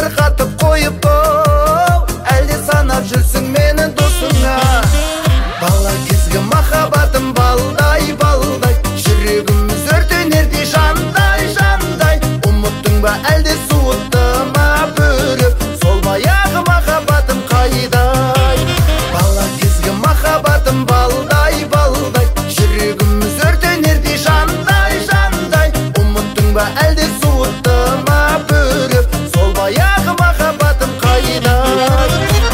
тарқатып қойып әлде санап жүрсің менің досыңа. Бала кезгі махаббатым балдай балдай, жүрегіміз өртенердей жандай жандай. Ұмыттың ба әлде суытты ма бөліп, сол баяғы махаббатым қайдай. Бала кезгі махаббатым балдай балдай, жүрегіміз өртенердей жандай жандай. Ұмыттың ба әлде суытты ма бөліп, сол баяғы махаббатым қайдай.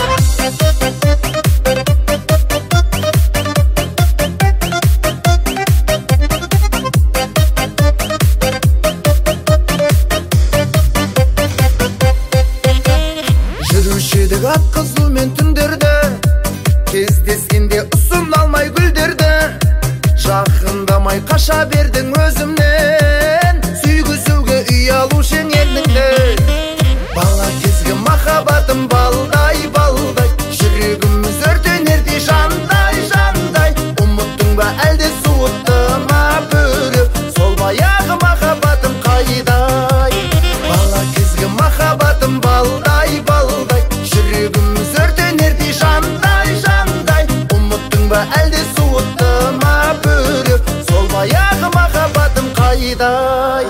Жүруші едік ақ қызылмен түндерді, кездескенде ұсын алмай гүлдерді. Жақындамай қаша бердің өзімнен, сүйгізуге ұялушы едіңді. Бала кезгі махаббатым балдай балдай, жүрегіміз өртенердей жандай жандай. Ұмыттың ба әлде суытты ма бөліп, сол баяғы махаббатым қайдай. Бала кезгі махаббатым балдай балдай, жүрегіміз өртенердей жандай жандай. Ұмыттың ба әлде суытты ма бөліп, сол баяғы махаббатым қайдай.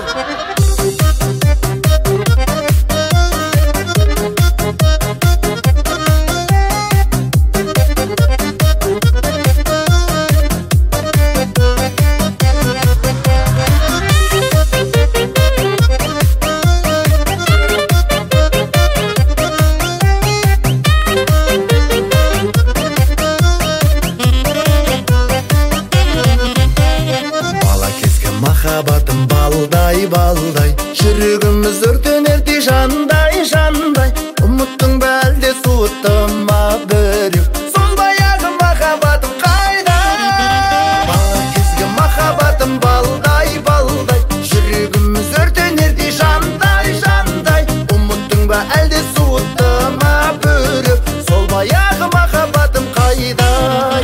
Махаббатым балдай балдай, жүрегіміз өртенердей жандай жандай. Ұмыттың ба әлде суытты ма бөліп, сол баяғы махаббатым қайда? Бала кезгі махаббатым балдай балдай, жүрегіміз өртенердей жандай жандай. Ұмыттың ба әлде суытты ма бөліп, сол баяғы махаббатым қайда?